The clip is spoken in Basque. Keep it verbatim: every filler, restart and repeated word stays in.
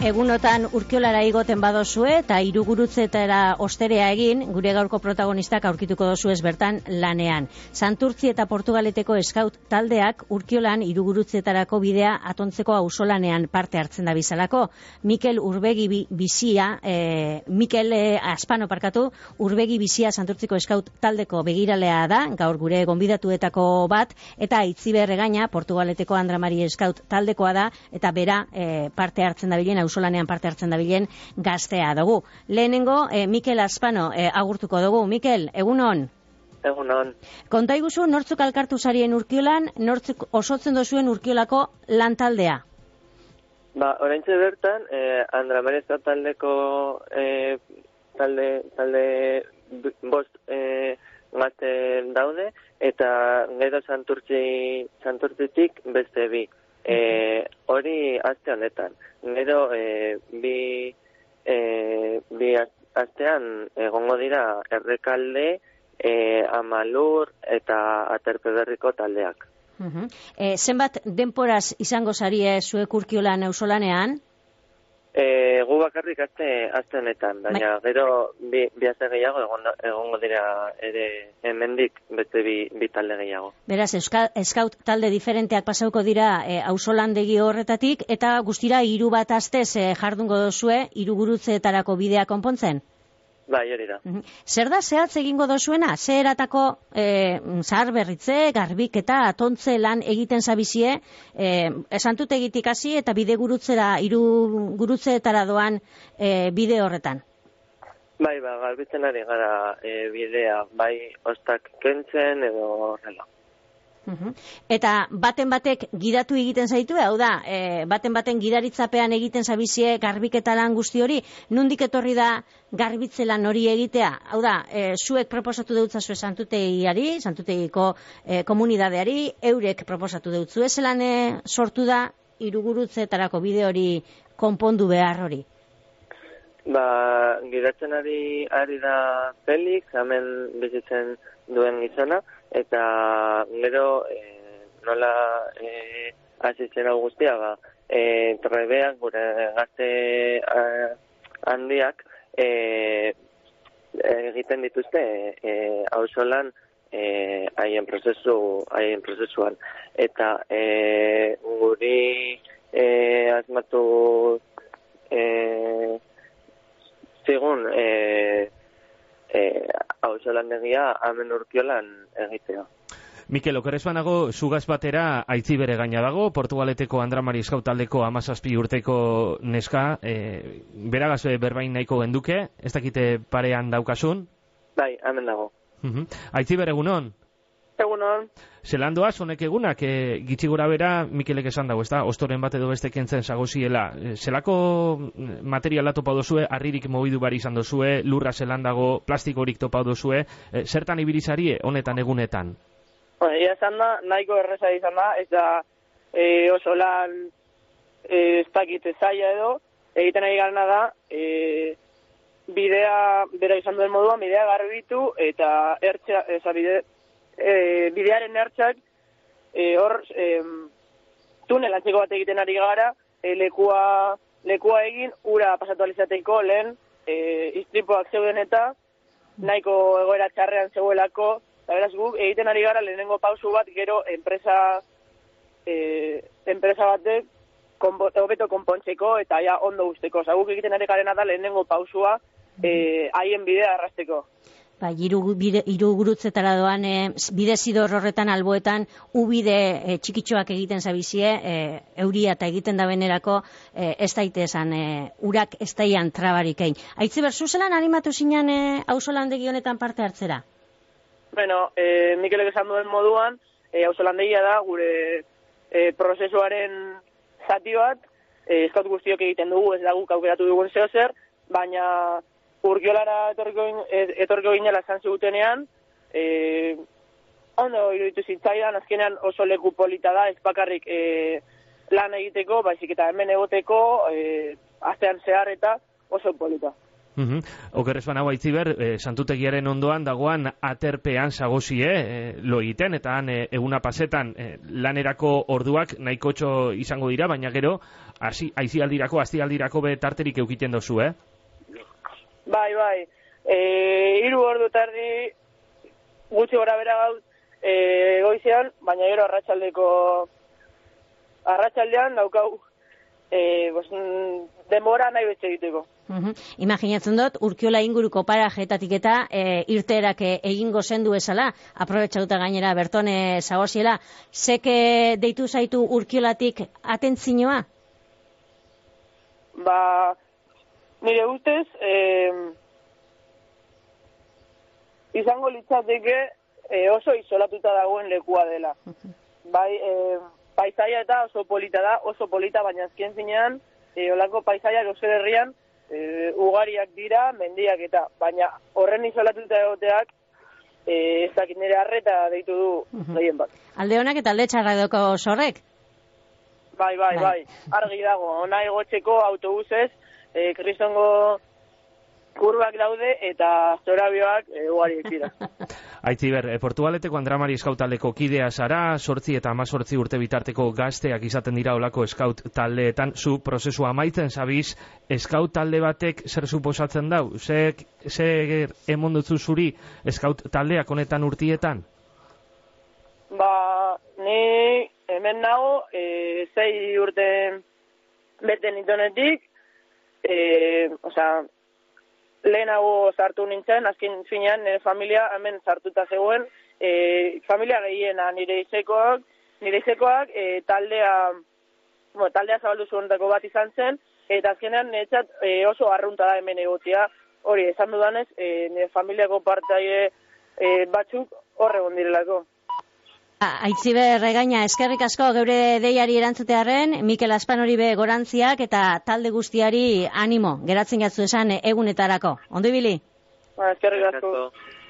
Egunotan Urkiolara igoten badozue eta Irugurutzetara osterea egin, gure gaurko protagonistak aurkituko dozuez bertan lanean. Santurtzi eta Portugaleteko eskaut taldeak Urkiolan Irugurutzetarako bidea atontzeko auzolanean parte hartzen da bizalako. Mikel Urbegi bizia, eh, Mikel eh, Aspano parkatu, Urbegi bizia Santurtziko eskaut taldeko begiralea da, gaur gure gonbidatuetako bat, eta Aitziber Egaña, Portugaleteko Andra Mari eskaut taldekoa da, eta bera eh, parte hartzen da bilen, auzolanean parte hartzen da bilen gaztea dugu. Lehenengo, eh, Mikel Aspano eh, agurtuko dugu. Mikel, egunon? Egunon. Konta iguzu, nortzuk alkartu zarien Urkiolan, nortzuk osotzen dozuen Urkiolako lantaldea? Ba, oraintxe bertan, eh, Andra Mari eskaut taldeko eh, talde, talde bost eh, gazte daude, eta gero Santurtzi, Santurtzitik beste bi. E, hori aste honetan. Gero e, bi, e, bi astean egongo dira Errekalde, e, Amalur eta Aterpeberriko taldeak. Uh-huh. E, zenbat denporaz izango zarie zuek Urkiolan auzolanean? E, gu bakarrik aste, aste honetan, baina ba... gero bi, bi aste gehiago egon, egongo dira ere hemendik beste bi, bi talde gehiago. Beraz, eskaut talde diferenteak pasauko dira e, auzolandegi horretatik, eta guztira hiru bat astez e, jardungo dozue Irugurutzeetarako bidea konpontzen? Bai, hori da. Uh-huh. Zer da zehatz egingo dozuena? Ze eratako e, zahar berritze, garbiketa, atontze lan egiten zabizie, e, esantutegitik hasi eta bide gurutzera, Irugurutzeetara doan e, bide horretan? Bai, ba, garbitzen ari gara e, bidea, bai ostak kentzen edo horrela. Uh-huh. Eta baten batek gidatu egiten zaitu, hau da, e, baten baten gidaritzapean egiten zabizie garbiketa lan guzti hori, nondik etorri da garbitze lan hori egitea? Hau da, e, zuek proposatu deutzazue santutegiari, santutegiko e, komunidadeari, eurek proposatu deutzu, ez zelan e, sortu da Irugurutzeetarako bide hori konpondu behar hori? Ba, gidatzen ari, ari da Felix, hemen bizitzen duen gizona, eta gero e, nola e, asitzen hau guztia, ba, e, trebeak, gure gazte a, handiak, e, egiten dituzte e, auzolan e, haien prozesu, haien prozesuan. Eta e, guri e, asmatu e, zigun e, e, auzolandegia hemen Urkiolan egitea. Mikel, okerrez banago, zugaz batera Aitziber Egaña dago, Portugaleteko Andra Mari eskaut taldeko hamazazpi urteko neska, e, beragaz berbain nahiko genduke, ez dakite parean daukasun? Bai, hemen dago. Uh-huh. Aitziber, egunon? Egunon. Zelan doaz, honek egunak, e, gitxi gora bera, Mikelek esan dago, ez da, ostoren bat edo beste kentzen zagoziela. Zelako materiala topa dozue, arririk mobidu bari izan dozue, lurra zelan dago, plastikorik topa dozue, e, zertan ibilizarie honetan egunetan? Bueno, ia esan da, nahiko erreza izan da, eta e, oso lan e, ez dakite zaila edo, egiten ari garena da, e, bidea, bera izan duen moduan, bidea garbitu, eta ertza, eza bide, E, bidearen ertzak e, hor e, tunel antzeko bat egiten ari gara, e, lekua, lekua egin ura pasatu alizateko lehen e, istripoak zeuden eta nahiko egoera txarrean zegoelako, eta beraz guk egiten ari gara lehenengo pausu bat, gero enpresa e, enpresa batek hobeto konpontzeko eta ja ondo guzteko. Osa, guk egiten ari garena da lehenengo pausua e, haien bidea arrasteko. Ba, Irugurutzetara doan e, bide zidor horretan alboetan ubide e, txikitxoak egiten zabizie, e, euria eta egiten da benerako e, ez daite esan, e, urak ez daian trabarik egin. Aitziber, zuzelan animatu zinan e, auzolandegi honetan parte hartzera? Bueno, e, Mikelek esan duen moduan, e, auzolandegia da gure e, prozesuaren zati bat, e, eskaut guztiok egiten dugu, ez da guk aukeratu dugun zeo zer, baina Urkiolara etorriko ginela esan zigutenean, e, ondo iruditu zitzaidan, azkenean oso leku polita da, ez bakarrik e, lan egiteko, baizik eta hemen egoteko, e, astean zehar eta oso polita. Uhum. Okerrez banago Aitziber, e, santutegiaren ondoan dagoan aterpean zagozie e, lo egiten, eta han e, eguna pasetan e, lanerako orduak nahikotxo izango dira, baina gero aizialdirako, astialdirako be tarterik eukiten dozu, eh? Bai, bai. E, iru ordu tardi gutxi gora bera gauz e, goizean, baina gero arratsaldeko arratsaldean daukau e, bos, denbora nahi betxe egiteko. Uhum. Imaginatzen dut, Urkiola inguruko parajetatik eta e, irteerak e, egingo zendu esala, aprobetxauta gainera bertone zagoziela, seke deitu zaitu Urkiolatik atentzinoa? Ba, nire ustez, eh, izango litzateke eh, oso isolatuta dagoen lekua dela. Bai, eh, paisaia eta oso polita da, oso polita, baina azken zinean, eh, olako paisaiak Euskal Herrian, E, ugariak dira, mendiak eta, baina horren isolatuta egoteak e, ez dakit nire arreta deitu du gehien bat. Alde honak eta alde txarra doko sorrek? Bai, bai, bai, argi dago, ona egotzeko autobusez, e, kristongo kurbak daude eta zorabioak e, ugariak dira. Aitziber, e, Portugaleteko Andramari eskautaldeko kidea zara, sortzi eta amazortzi urte bitarteko gazteak izaten dira olako eskaut taldeetan, zu prozesua amaitzen zabiz, eskaut talde batek zer suposatzen dau? Ze, ze emondutzu zuri eskaut taldeak honetan urtietan? Ba, ni hemen nago, e, zei urte bete nitonetik, e, osea, lehenago sartu nintzen, azken finean nire familia hemen sartuta zegoen, e, familia gehiena nire izekoak, nire izekoak e, taldea, bueno, taldea zabaldu zuentako bat izan zen, eta azkenean niretzat e, oso arrunta da hemen egotia, hori, esan dudanez, e, nire familiako partaide e, batzuk horre direlako. Aitziber Regaina, eskerrik asko geure deiari erantzutearen, Mikel Aspanori be gorantziak eta talde guztiari animo, geratzen jatzu esan egunetarako. Ondo ibili? Ba, eskerrik asko.